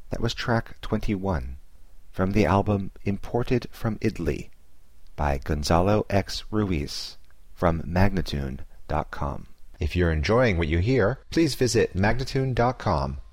That was track 21 from the album Imported from Italy by Gonzalo X. Ruiz from Magnatune.com. If you're enjoying what you hear, please visit Magnatune.com